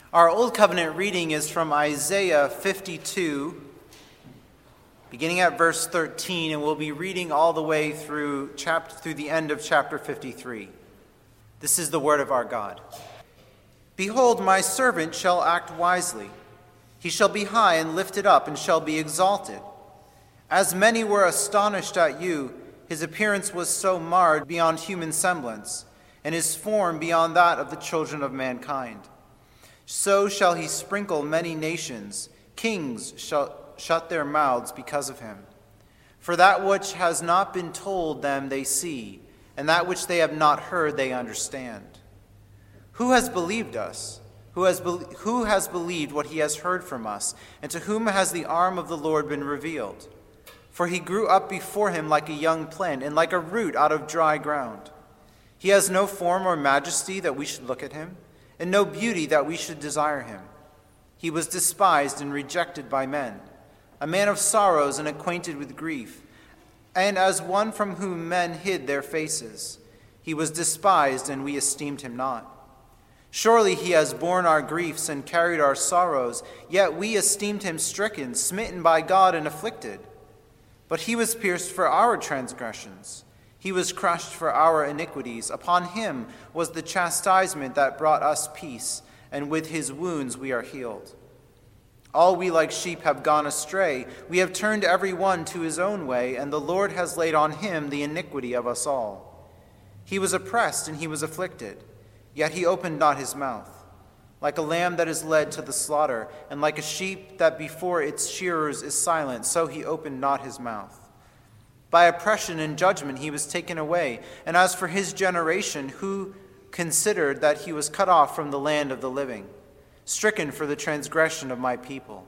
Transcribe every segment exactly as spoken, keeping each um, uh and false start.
Our Old Covenant reading is from Isaiah fifty-two, beginning at verse thirteen, and we'll be reading all the way through chapter through the end of chapter fifty-three. This is the word of our God. Behold, my servant shall act wisely. He shall be high and lifted up and shall be exalted. As many were astonished at you, his appearance was so marred beyond human semblance, and his form beyond that of the children of mankind. So shall he sprinkle many nations. Kings shall shut their mouths because of him. For that which has not been told them they see, and that which they have not heard they understand. Who has believed us? Who has, be- who has believed what he has heard from us? And to whom has the arm of the Lord been revealed? For he grew up before him like a young plant, and like a root out of dry ground. He has no form or majesty that we should look at him, and no beauty that we should desire him. He was despised and rejected by men, a man of sorrows and acquainted with grief, and as one from whom men hid their faces. He was despised, and we esteemed him not. Surely he has borne our griefs and carried our sorrows, yet we esteemed him stricken, smitten by God, and afflicted. But he was pierced for our transgressions. He was crushed for our iniquities. Upon him was the chastisement that brought us peace, and with his wounds we are healed. All we like sheep have gone astray. We have turned every one to his own way, and the Lord has laid on him the iniquity of us all. He was oppressed and he was afflicted, yet he opened not his mouth. Like a lamb that is led to the slaughter, and like a sheep that before its shearers is silent, so he opened not his mouth. By oppression and judgment he was taken away. And as for his generation, who considered that he was cut off from the land of the living, stricken for the transgression of my people?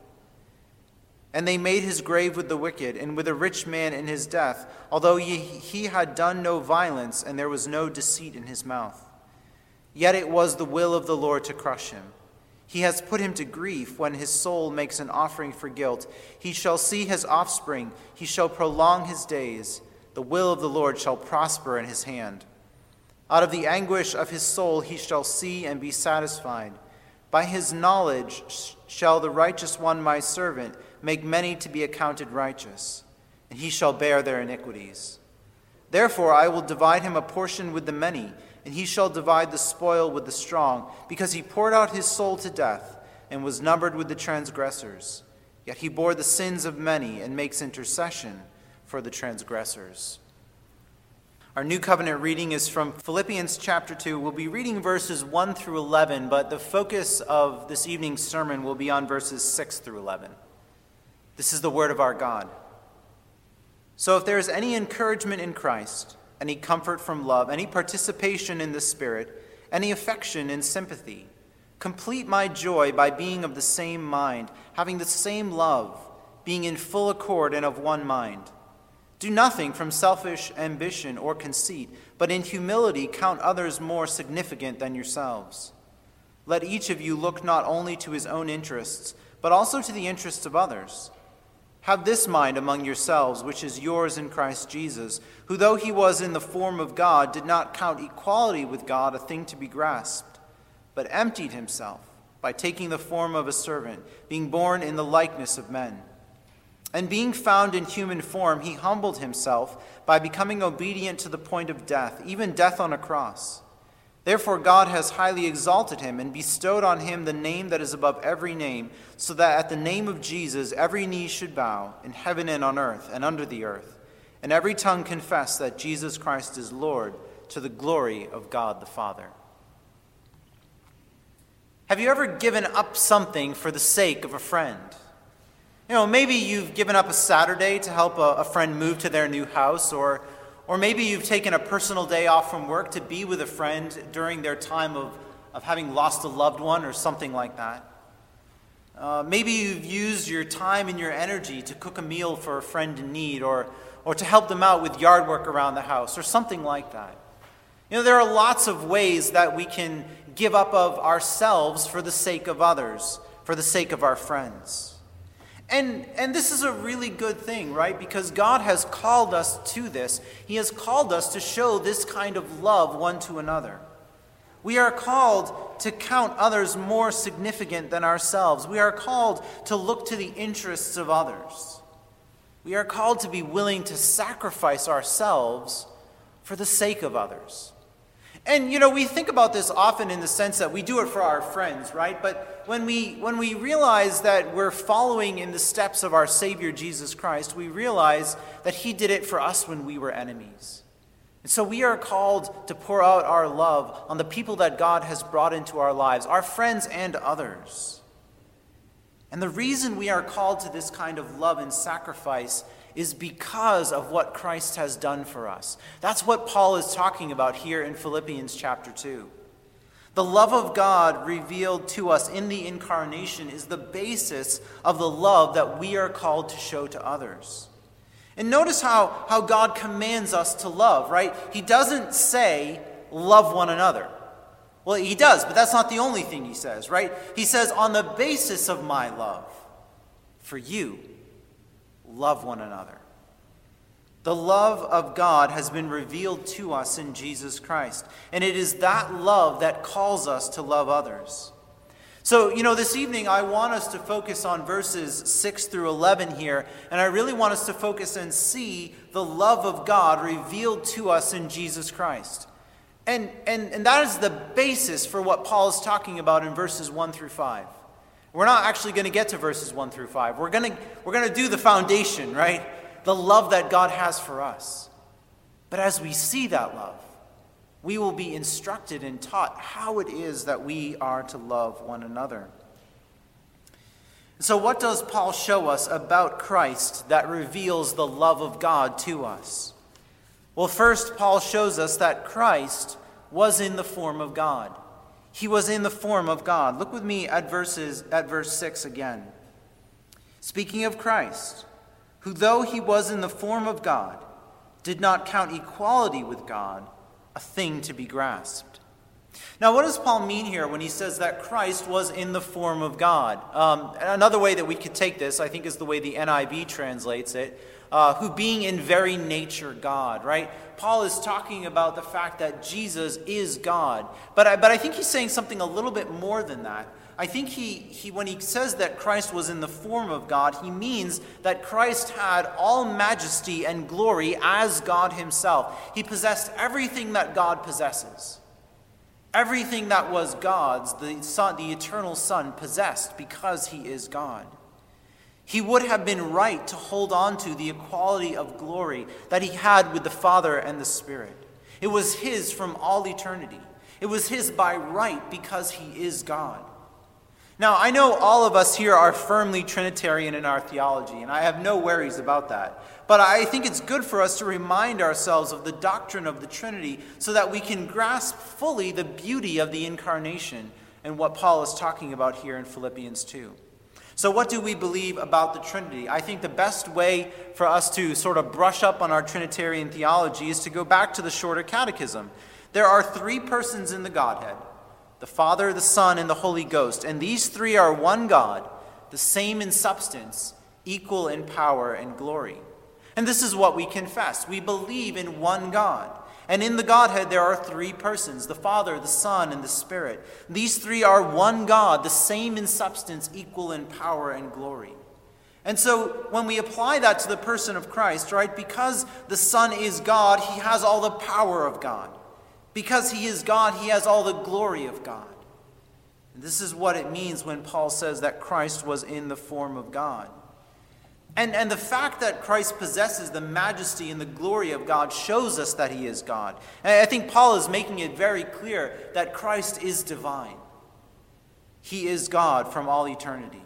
And they made his grave with the wicked, and with a rich man in his death, although he, he had done no violence, and there was no deceit in his mouth. Yet it was the will of the Lord to crush him. He has put him to grief when his soul makes an offering for guilt. He shall see his offspring. He shall prolong his days. The will of the Lord shall prosper in his hand. Out of the anguish of his soul he shall see and be satisfied. By his knowledge shall the righteous one, my servant, make many to be accounted righteous, and he shall bear their iniquities. Therefore I will divide him a portion with the many, and he shall divide the spoil with the strong, because he poured out his soul to death and was numbered with the transgressors. Yet he bore the sins of many and makes intercession for the transgressors. Our New Covenant reading is from Philippians chapter two. We'll be reading verses one through eleven, but the focus of this evening's sermon will be on verses six through eleven. This is the word of our God. So if there is any encouragement in Christ, any comfort from love, any participation in the Spirit, any affection and sympathy, complete my joy by being of the same mind, having the same love, being in full accord and of one mind. Do nothing from selfish ambition or conceit, but in humility count others more significant than yourselves. Let each of you look not only to his own interests, but also to the interests of others. Have this mind among yourselves, which is yours in Christ Jesus, who though he was in the form of God, did not count equality with God a thing to be grasped, but emptied himself by taking the form of a servant, being born in the likeness of men. And being found in human form, he humbled himself by becoming obedient to the point of death, even death on a cross. Therefore God has highly exalted him and bestowed on him the name that is above every name, so that at the name of Jesus every knee should bow, in heaven and on earth and under the earth, and every tongue confess that Jesus Christ is Lord, to the glory of God the Father. Have you ever given up something for the sake of a friend? You know, maybe you've given up a Saturday to help a, a friend move to their new house, or Or maybe you've taken a personal day off from work to be with a friend during their time of, of having lost a loved one or something like that. Uh, maybe you've used your time and your energy to cook a meal for a friend in need, or, or to help them out with yard work around the house or something like that. You know, there are lots of ways that we can give up of ourselves for the sake of others, for the sake of our friends. And and this is a really good thing, right? Because God has called us to this. He has called us to show this kind of love one to another. We are called to count others more significant than ourselves. We are called to look to the interests of others. We are called to be willing to sacrifice ourselves for the sake of others. And, you know, we think about this often in the sense that we do it for our friends, right? But when we when we realize that we're following in the steps of our Savior Jesus Christ, we realize that he did it for us when we were enemies. And so we are called to pour out our love on the people that God has brought into our lives, our friends and others. And the reason we are called to this kind of love and sacrifice is because of what Christ has done for us. That's what Paul is talking about here in Philippians chapter two. The love of God revealed to us in the incarnation is the basis of the love that we are called to show to others. And notice how, how God commands us to love, right? He doesn't say, love one another. Well, he does, but that's not the only thing he says, right? He says, on the basis of my love for you, love one another. The love of God has been revealed to us in Jesus Christ, and it is that love that calls us to love others. So, you know, this evening I want us to focus on verses six through eleven here, and I really want us to focus and see the love of God revealed to us in Jesus Christ. And, and, and that is the basis for what Paul is talking about in verses one through five. We're not actually going to get to verses one through five. We're going to, we're going to do the foundation, right? The love that God has for us. But as we see that love, we will be instructed and taught how it is that we are to love one another. So what does Paul show us about Christ that reveals the love of God to us? Well, first, Paul shows us that Christ was in the form of God. He was in the form of God. Look with me at verses at verse six again. Speaking of Christ, who though he was in the form of God, did not count equality with God a thing to be grasped. Now, what does Paul mean here when he says that Christ was in the form of God? Um, another way that we could take this, I think, is the way the N I V translates it. Uh, who being in very nature God, right? Paul is talking about the fact that Jesus is God. But I, but I think he's saying something a little bit more than that. I think he, he when he says that Christ was in the form of God, he means that Christ had all majesty and glory as God himself. He possessed everything that God possesses. Everything that was God's, the Son, the eternal Son, possessed because he is God. He would have been right to hold on to the equality of glory that he had with the Father and the Spirit. It was his from all eternity. It was his by right because he is God. Now, I know all of us here are firmly Trinitarian in our theology, and I have no worries about that. But I think it's good for us to remind ourselves of the doctrine of the Trinity so that we can grasp fully the beauty of the incarnation and what Paul is talking about here in Philippians two. So what do we believe about the Trinity? I think the best way for us to sort of brush up on our Trinitarian theology is to go back to the Shorter Catechism. There are three persons in the Godhead, the Father, the Son, and the Holy Ghost. And these three are one God, the same in substance, equal in power and glory. And this is what we confess. We believe in one God. And in the Godhead there are three persons, the Father, the Son, and the Spirit. These three are one God, the same in substance, equal in power and glory. And so when we apply that to the person of Christ, right, because the Son is God, he has all the power of God. Because he is God, he has all the glory of God. And this is what it means when Paul says that Christ was in the form of God. And, and the fact that Christ possesses the majesty and the glory of God shows us that he is God. And I think Paul is making it very clear that Christ is divine. He is God from all eternity.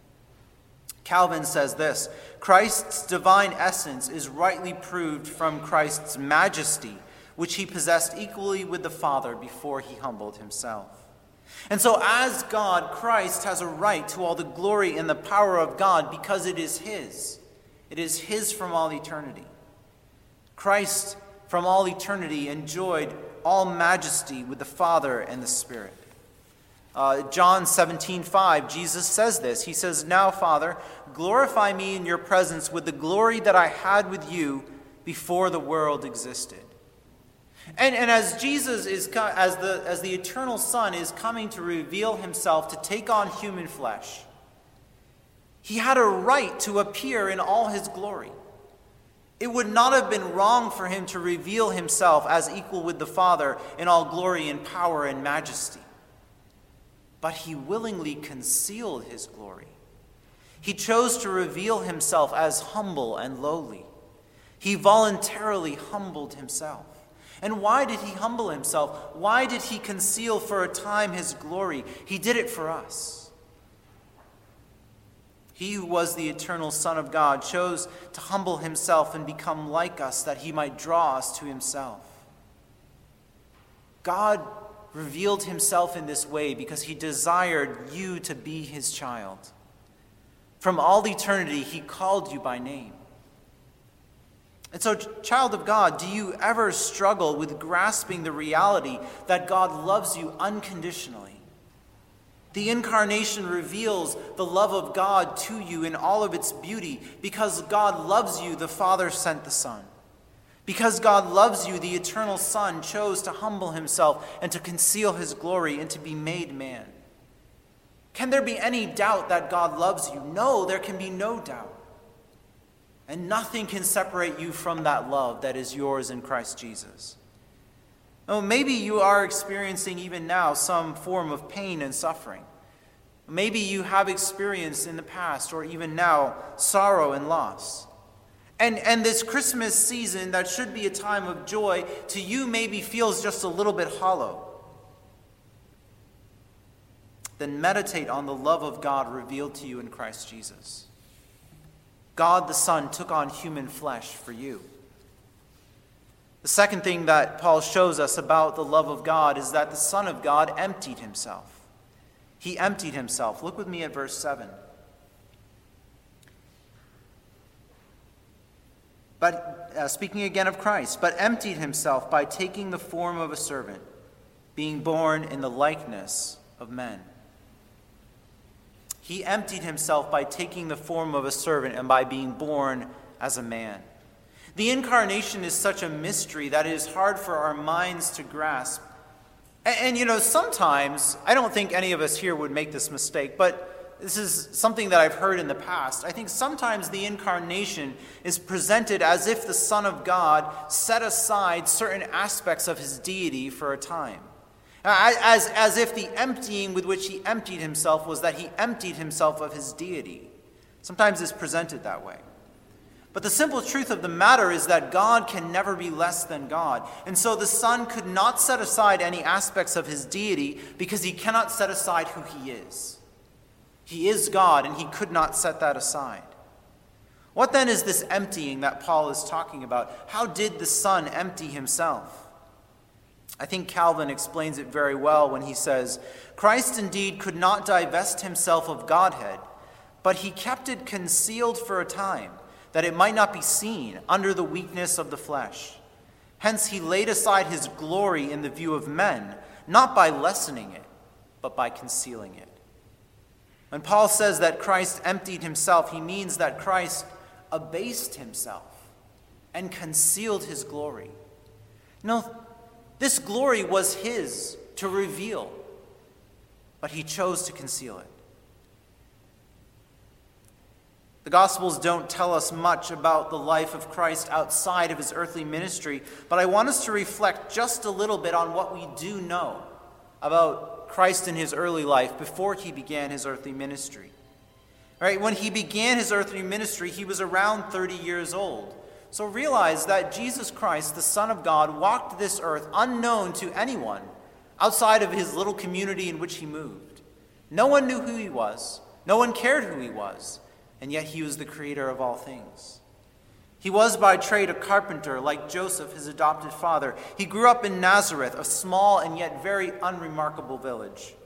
Calvin says this, Christ's divine essence is rightly proved from Christ's majesty, which he possessed equally with the Father before he humbled himself. And so as God, Christ has a right to all the glory and the power of God because it is his. It is his from all eternity. Christ from all eternity enjoyed all majesty with the Father and the Spirit. Uh, John seventeen five, Jesus says this. He says, "Now, Father, glorify me in your presence with the glory that I had with you before the world existed." And, and as Jesus is, as the, as the eternal Son is coming to reveal himself, to take on human flesh, he had a right to appear in all his glory. It would not have been wrong for him to reveal himself as equal with the Father in all glory and power and majesty. But he willingly concealed his glory. He chose to reveal himself as humble and lowly. He voluntarily humbled himself. And why did he humble himself? Why did he conceal for a time his glory? He did it for us. He who was the eternal Son of God chose to humble himself and become like us that he might draw us to himself. God revealed himself in this way because he desired you to be his child. From all eternity, he called you by name. And so, child of God, do you ever struggle with grasping the reality that God loves you unconditionally? The incarnation reveals the love of God to you in all of its beauty. Because God loves you, the Father sent the Son. Because God loves you, the eternal Son chose to humble himself and to conceal his glory and to be made man. Can there be any doubt that God loves you? No, there can be no doubt. And nothing can separate you from that love that is yours in Christ Jesus. Oh, maybe you are experiencing even now some form of pain and suffering. Maybe you have experienced in the past or even now sorrow and loss. And, and this Christmas season that should be a time of joy, to you maybe feels just a little bit hollow. Then meditate on the love of God revealed to you in Christ Jesus. God the Son took on human flesh for you. The second thing that Paul shows us about the love of God is that the Son of God emptied himself. He emptied himself. Look with me at verse seven. But uh, speaking again of Christ, but emptied himself by taking the form of a servant, being born in the likeness of men. He emptied himself by taking the form of a servant and by being born as a man. The incarnation is such a mystery that it is hard for our minds to grasp. And, and, you know, sometimes, I don't think any of us here would make this mistake, but this is something that I've heard in the past. I think sometimes the incarnation is presented as if the Son of God set aside certain aspects of his deity for a time. As, as if the emptying with which he emptied himself was that he emptied himself of his deity. Sometimes it's presented that way. But the simple truth of the matter is that God can never be less than God. And so the Son could not set aside any aspects of his deity because he cannot set aside who he is. He is God, and he could not set that aside. What then is this emptying that Paul is talking about? How did the Son empty himself? I think Calvin explains it very well when he says, Christ indeed could not divest himself of Godhead, but he kept it concealed for a time, that it might not be seen under the weakness of the flesh. Hence he laid aside his glory in the view of men, not by lessening it, but by concealing it. When Paul says that Christ emptied himself, he means that Christ abased himself and concealed his glory. No, this glory was his to reveal, but he chose to conceal it. The Gospels don't tell us much about the life of Christ outside of his earthly ministry, but I want us to reflect just a little bit on what we do know about Christ in his early life before he began his earthly ministry. All right, when he began his earthly ministry, he was around thirty years old. So realize that Jesus Christ, the Son of God, walked this earth unknown to anyone outside of his little community in which he moved. No one knew who he was. No one cared who he was. And yet he was the creator of all things. He was by trade a carpenter, like Joseph, his adopted father. He grew up in Nazareth, a small and yet very unremarkable village.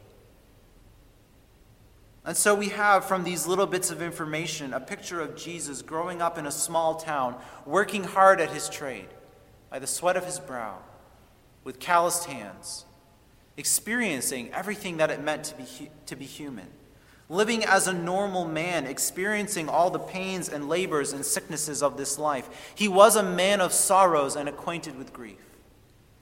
And so we have from these little bits of information a picture of Jesus growing up in a small town, working hard at his trade, by the sweat of his brow, with calloused hands, experiencing everything that it meant to be, to be human. Living as a normal man, experiencing all the pains and labors and sicknesses of this life. He was a man of sorrows and acquainted with grief.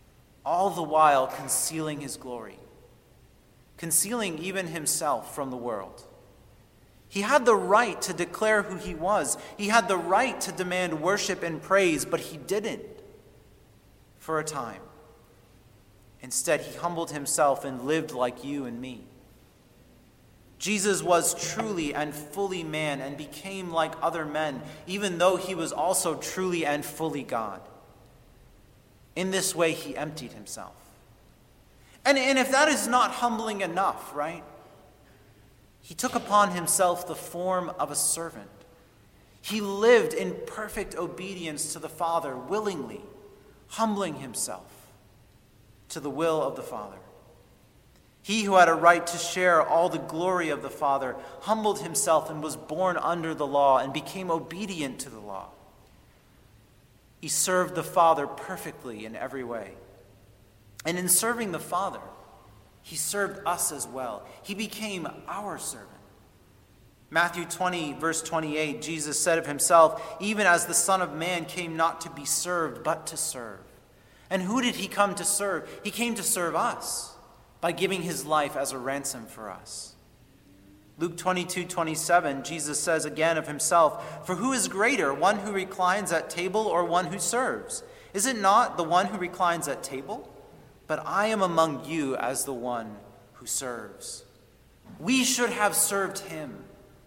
all the while concealing his glory, concealing even himself from the world. He had the right to declare who he was. He had the right to demand worship and praise, but he didn't for a time. Instead, he humbled himself and lived like you and me. Jesus was truly and fully man and became like other men, even though he was also truly and fully God. In this way, he emptied himself. And, and if that is not humbling enough, right? He took upon himself the form of a servant. He lived in perfect obedience to the Father, willingly, humbling himself to the will of the Father. He who had a right to share all the glory of the Father humbled himself and was born under the law and became obedient to the law. He served the Father perfectly in every way. And in serving the Father, he served us as well. He became our servant. Matthew twenty, verse twenty-eight, Jesus said of himself, "Even as the Son of Man came not to be served, but to serve." And who did he come to serve? He came to serve us by giving his life as a ransom for us. Luke twenty-two, twenty-seven, Jesus says again of himself, "For who is greater, one who reclines at table or one who serves? Is it not the one who reclines at table? But I am among you as the one who serves." We should have served him.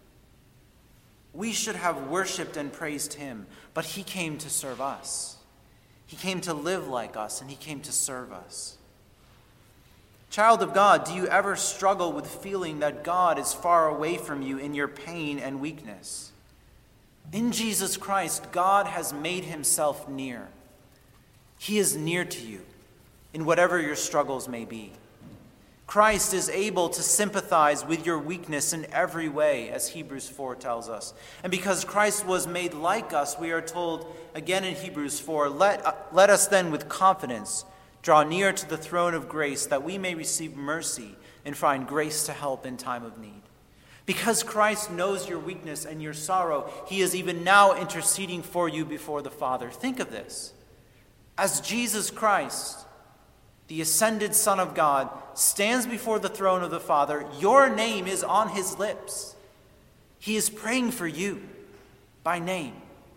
We should have worshiped and praised him, but he came to serve us. He came to live like us, and he came to serve us. Child of God, do you ever struggle with feeling that God is far away from you in your pain and weakness? In Jesus Christ, God has made himself near. He is near to you in whatever your struggles may be. Christ is able to sympathize with your weakness in every way, as Hebrews four tells us. And because Christ was made like us, we are told again in Hebrews four, let, uh, let us then with confidence draw near to the throne of grace, that we may receive mercy and find grace to help in time of need. Because Christ knows your weakness and your sorrow, he is even now interceding for you before the Father. Think of this. As Jesus Christ, the ascended Son of God, stands before the throne of the Father, your name is on his lips. He is praying for you by name.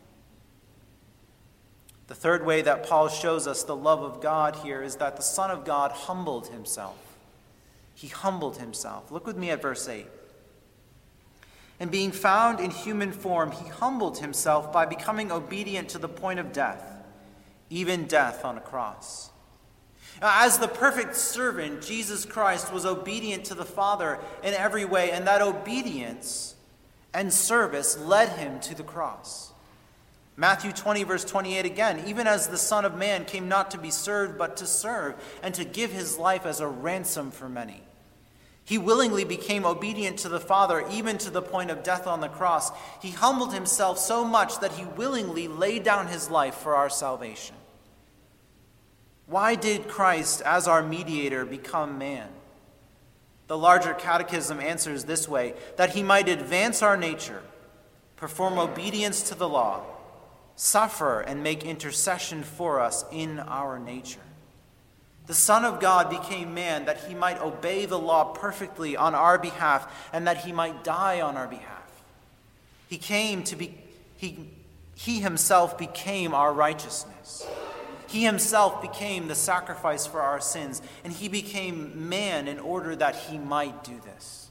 The third way that Paul shows us the love of God here is that the Son of God humbled himself. He humbled himself. Look with me at verse eight. "And being found in human form, he humbled himself by becoming obedient to the point of death, even death on a cross." As the perfect servant, Jesus Christ was obedient to the Father in every way, and that obedience and service led him to the cross. Matthew twenty, verse twenty-eight again, "Even as the Son of Man came not to be served, but to serve, and to give his life as a ransom for many." He willingly became obedient to the Father, even to the point of death on the cross. He humbled himself so much that he willingly laid down his life for our salvation. Why did Christ, as our mediator, become man? The larger catechism answers this way, that he might advance our nature, perform obedience to the law, suffer and make intercession for us in our nature. The Son of God became man that he might obey the law perfectly on our behalf and that he might die on our behalf. He came to be, he, he himself became our righteousness. He himself became the sacrifice for our sins, and he became man in order that he might do this.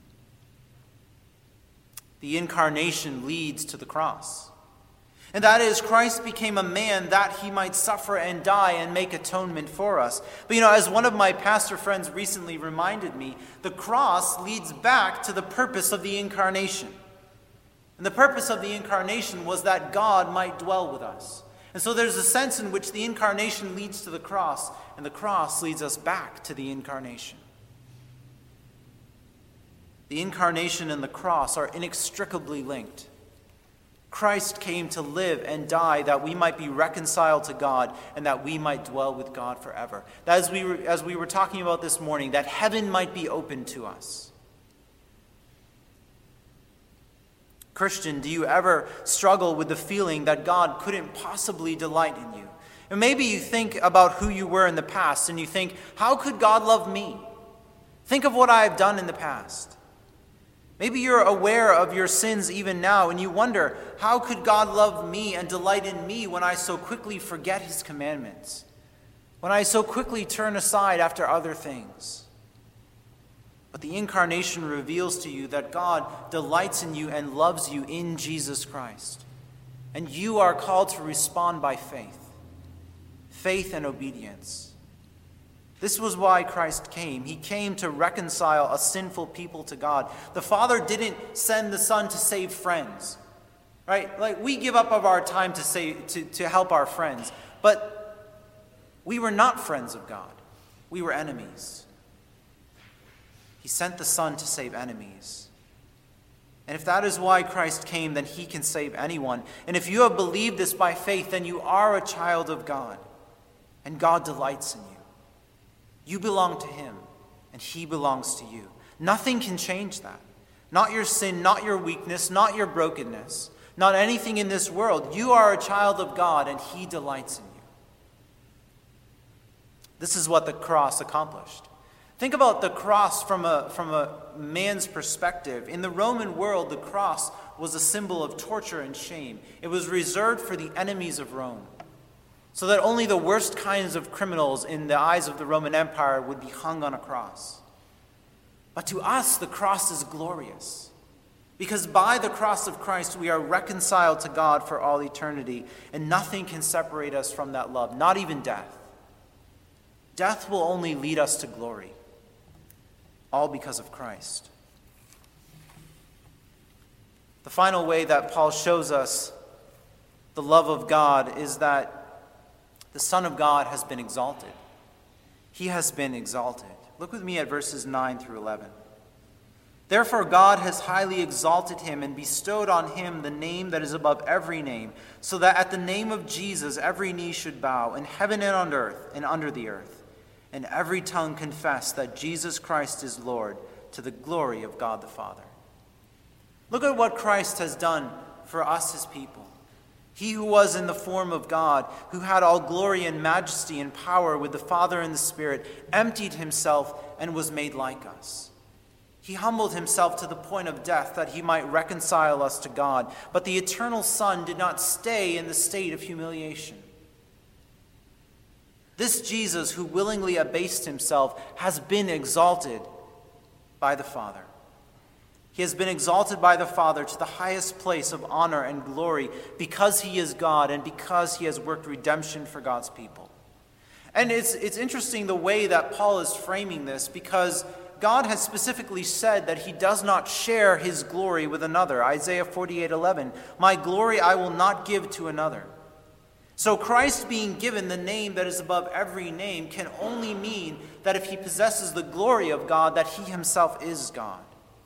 The incarnation leads to the cross. And that is, Christ became a man that he might suffer and die and make atonement for us. But you know, as one of my pastor friends recently reminded me, the cross leads back to the purpose of the incarnation. And the purpose of the incarnation was that God might dwell with us. And so there's a sense in which the incarnation leads to the cross, and the cross leads us back to the incarnation. The incarnation and the cross are inextricably linked. Christ came to live and die that we might be reconciled to God and that we might dwell with God forever. That as we were, as we were talking about this morning, that heaven might be open to us. Christian, do you ever struggle with the feeling that God couldn't possibly delight in you? And maybe you think about who you were in the past and you think, how could God love me? Think of what I have done in the past. Maybe you're aware of your sins even now and you wonder, how could God love me and delight in me when I so quickly forget his commandments? When I so quickly turn aside after other things? But the incarnation reveals to you that God delights in you and loves you in Jesus Christ. And you are called to respond by faith. Faith and obedience. This was why Christ came. He came to reconcile a sinful people to God. The Father didn't send the Son to save friends. Right? Like we give up of our time to save, to, to help our friends. But we were not friends of God. We were enemies. He sent the Son to save enemies. And if that is why Christ came, then he can save anyone. And if you have believed this by faith, then you are a child of God. And God delights in you. You belong to him, and he belongs to you. Nothing can change that. Not your sin, not your weakness, not your brokenness, not anything in this world. You are a child of God, and he delights in you. This is what the cross accomplished. Think about the cross from a, from a man's perspective. In the Roman world, the cross was a symbol of torture and shame. It was reserved for the enemies of Rome, so that only the worst kinds of criminals in the eyes of the Roman Empire would be hung on a cross. But to us, the cross is glorious, because by the cross of Christ, we are reconciled to God for all eternity, and nothing can separate us from that love, not even death. Death will only lead us to glory, all because of Christ. The final way that Paul shows us the love of God is that the Son of God has been exalted. He has been exalted. Look with me at verses nine through eleven. Therefore God has highly exalted him and bestowed on him the name that is above every name, so that at the name of Jesus every knee should bow, in heaven and on earth and under the earth, and every tongue confess that Jesus Christ is Lord, to the glory of God the Father. Look at what Christ has done for us, his people. He who was in the form of God, who had all glory and majesty and power with the Father and the Spirit, emptied himself and was made like us. He humbled himself to the point of death that he might reconcile us to God. But the eternal Son did not stay in the state of humiliation. This Jesus, who willingly abased himself, has been exalted by the Father. He has been exalted by the Father to the highest place of honor and glory because he is God and because he has worked redemption for God's people. And it's, it's interesting the way that Paul is framing this, because God has specifically said that he does not share his glory with another. Isaiah forty-eight eleven, my glory I will not give to another. So Christ being given the name that is above every name can only mean that if he possesses the glory of God, that he himself is God.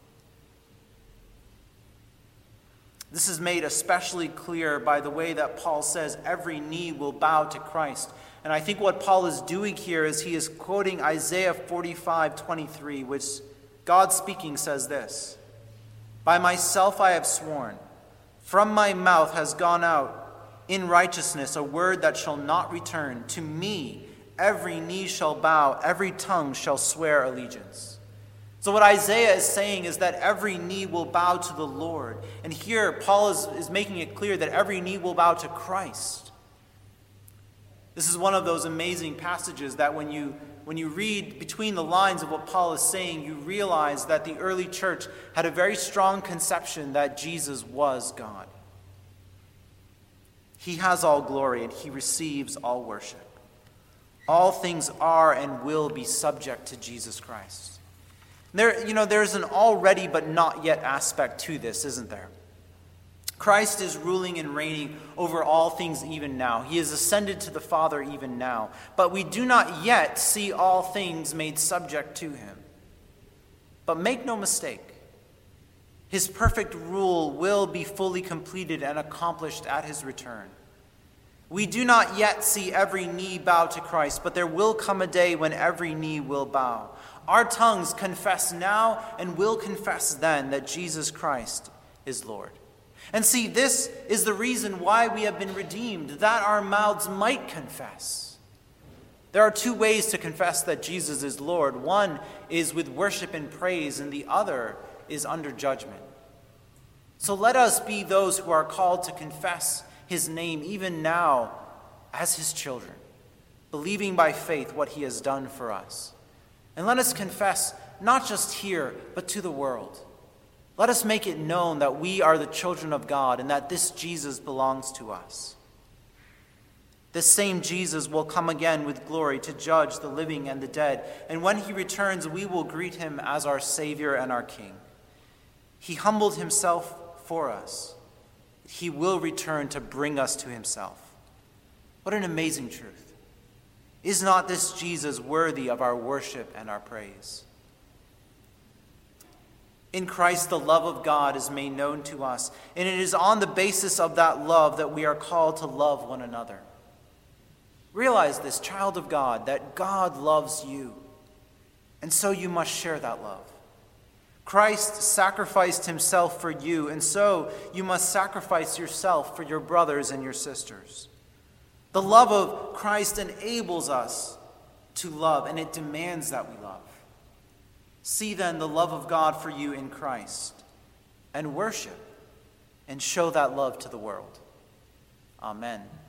This is made especially clear by the way that Paul says every knee will bow to Christ. And I think what Paul is doing here is he is quoting Isaiah forty-five twenty-three, which God speaking says this: by myself I have sworn, from my mouth has gone out in righteousness a word that shall not return. To me every knee shall bow, every tongue shall swear allegiance. So what Isaiah is saying is that every knee will bow to the Lord. And here Paul is, is making it clear that every knee will bow to Christ. This is one of those amazing passages that when you, when you read between the lines of what Paul is saying, you realize that the early church had a very strong conception that Jesus was God. He has all glory and he receives all worship. All things are and will be subject to Jesus Christ. There, you know, there's an already but not yet aspect to this, isn't there? Christ is ruling and reigning over all things even now. He is ascended to the Father even now. But we do not yet see all things made subject to him. But make no mistake, his perfect rule will be fully completed and accomplished at his return. We do not yet see every knee bow to Christ, but there will come a day when every knee will bow. Our tongues confess now and will confess then that Jesus Christ is Lord. And see, this is the reason why we have been redeemed, that our mouths might confess. There are two ways to confess that Jesus is Lord. One is with worship and praise, and the other is under judgment. So let us be those who are called to confess his name even now as his children, believing by faith what he has done for us. And let us confess not just here, but to the world. Let us make it known that we are the children of God and that this Jesus belongs to us. This same Jesus will come again with glory to judge the living and the dead. And when he returns, we will greet him as our Savior and our King. He humbled himself for us. He will return to bring us to himself. What an amazing truth. Is not this Jesus worthy of our worship and our praise? In Christ, the love of God is made known to us, and it is on the basis of that love that we are called to love one another. Realize this, child of God, that God loves you, and so you must share that love. Christ sacrificed himself for you, and so you must sacrifice yourself for your brothers and your sisters. The love of Christ enables us to love, and it demands that we love. See then the love of God for you in Christ, and worship, and show that love to the world. Amen.